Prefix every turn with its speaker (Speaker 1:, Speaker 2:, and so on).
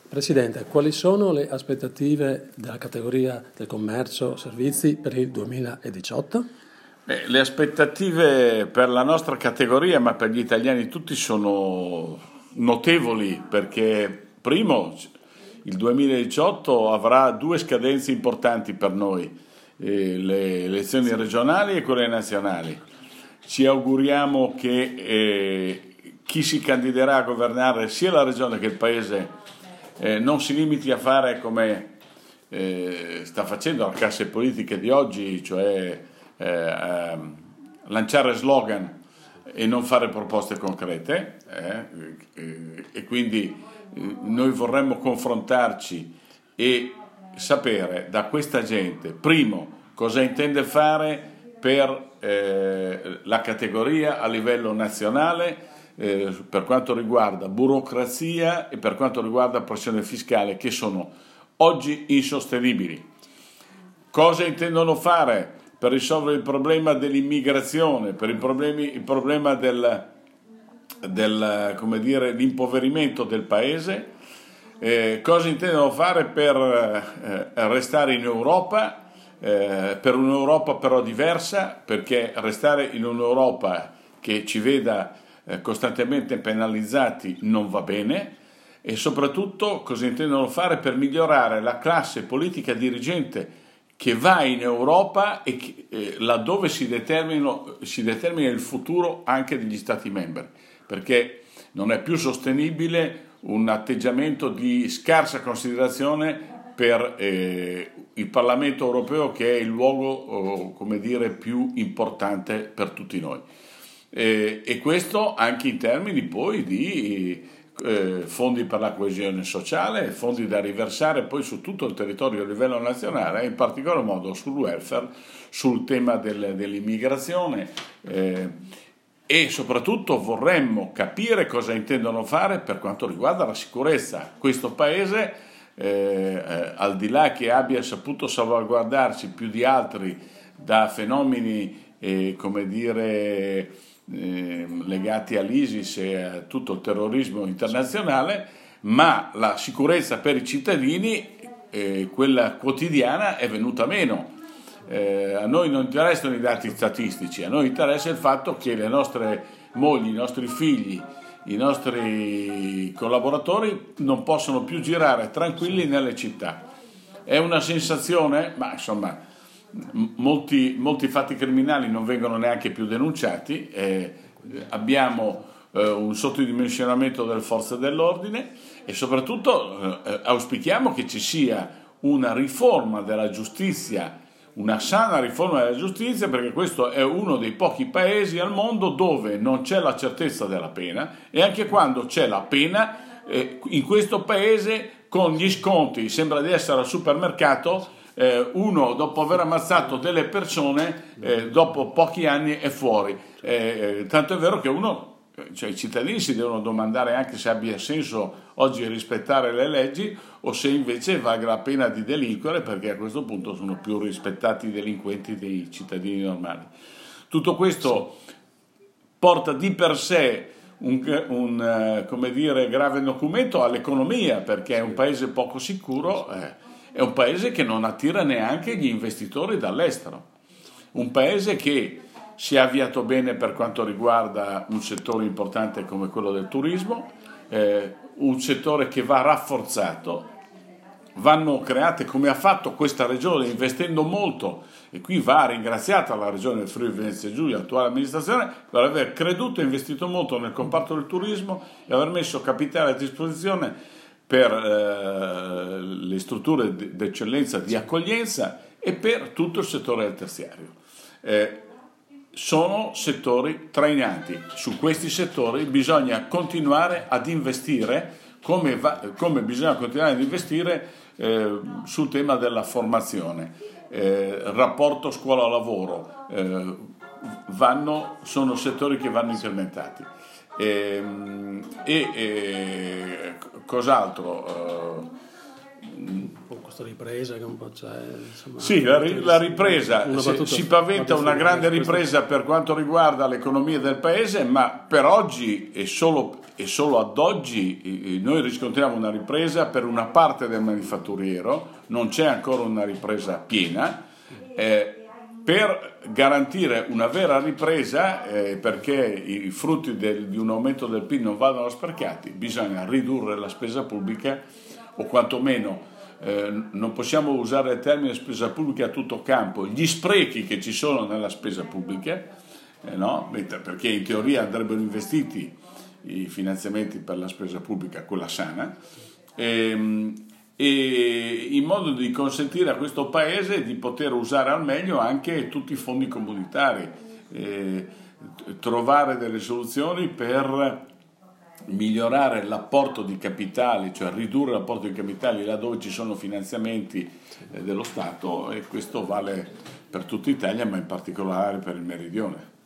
Speaker 1: Presidente, quali sono le aspettative della categoria del commercio servizi per il 2018?
Speaker 2: Le aspettative per la nostra categoria, ma per gli italiani tutti, sono notevoli perché, primo, il 2018 avrà due scadenze importanti per noi, le elezioni regionali e quelle nazionali. Ci auguriamo che chi si candiderà a governare sia la regione che il Paese non si limiti a fare come sta facendo la classe politica di oggi, cioè lanciare slogan e non fare proposte concrete, e quindi noi vorremmo confrontarci e sapere da questa gente, primo, cosa intende fare per la categoria a livello nazionale, per quanto riguarda burocrazia e per quanto riguarda pressione fiscale, che sono oggi insostenibili. Cosa intendono fare per risolvere il problema dell'immigrazione, per il problema l'impoverimento del paese? Cosa intendono fare per restare in Europa, per un'Europa però diversa, perché restare in un'Europa che ci veda costantemente penalizzati non va bene, e soprattutto cosa intendono fare per migliorare la classe politica dirigente che va in Europa e laddove si determina il futuro anche degli Stati membri, perché non è più sostenibile un atteggiamento di scarsa considerazione per il Parlamento europeo, che è il luogo più importante per tutti noi. E questo anche in termini poi di fondi per la coesione sociale, fondi da riversare poi su tutto il territorio a livello nazionale, in particolar modo sul welfare, sul tema dell'immigrazione, e soprattutto vorremmo capire cosa intendono fare per quanto riguarda la sicurezza. Questo paese, al di là che abbia saputo salvaguardarsi più di altri da fenomeni legati all'ISIS e a tutto il terrorismo internazionale, ma la sicurezza per i cittadini, quella quotidiana, è venuta meno. A noi non interessano i dati statistici, a noi interessa il fatto che le nostre mogli, i nostri figli, i nostri collaboratori non possono più girare tranquilli nelle città. È una sensazione, ma insomma, molti fatti criminali non vengono neanche più denunciati, abbiamo un sottodimensionamento delle forze dell'ordine e soprattutto auspichiamo che ci sia una riforma della giustizia, una sana riforma della giustizia, perché questo è uno dei pochi paesi al mondo dove non c'è la certezza della pena, e anche quando c'è la pena, in questo paese con gli sconti sembra di essere al supermercato. Uno, dopo aver ammazzato delle persone, dopo pochi anni è fuori, tanto è vero che i cittadini si devono domandare anche se abbia senso oggi rispettare le leggi o se invece valga la pena di delinquere, perché a questo punto sono più rispettati i delinquenti dei cittadini normali. Tutto questo porta di per sé un grave documento all'economia, perché è un paese poco sicuro, è un paese che non attira neanche gli investitori dall'estero, un paese che si è avviato bene per quanto riguarda un settore importante come quello del turismo, un settore che va rafforzato. Vanno create, come ha fatto questa regione investendo molto, e qui va ringraziata la regione del Friuli Venezia Giulia, l'attuale amministrazione, per aver creduto e investito molto nel comparto del turismo e aver messo capitale a disposizione per le strutture d'eccellenza di accoglienza e per tutto il settore del terziario. Sono settori trainanti. Su questi settori bisogna continuare ad investire, come bisogna continuare ad investire sul tema della formazione, rapporto scuola-lavoro, sono settori che vanno incrementati. Cos'altro?
Speaker 1: questa ripresa che un po' c'è, insomma,
Speaker 2: sì, la ripresa, si paventa una grande ripresa per quanto riguarda l'economia del paese, ma per oggi e solo ad oggi noi riscontriamo una ripresa per una parte del manifatturiero, non c'è ancora una ripresa piena. Per garantire una vera ripresa, perché i frutti di un aumento del PIL non vadano sprecati, bisogna ridurre la spesa pubblica, o quantomeno non possiamo usare il termine spesa pubblica a tutto campo, gli sprechi che ci sono nella spesa pubblica, no? Perché in teoria andrebbero investiti i finanziamenti per la spesa pubblica, quella sana, e in modo di consentire a questo Paese di poter usare al meglio anche tutti i fondi comunitari, trovare delle soluzioni per migliorare l'apporto di capitali, cioè ridurre l'apporto di capitali laddove ci sono finanziamenti dello Stato, e questo vale per tutta Italia, ma in particolare per il Meridione.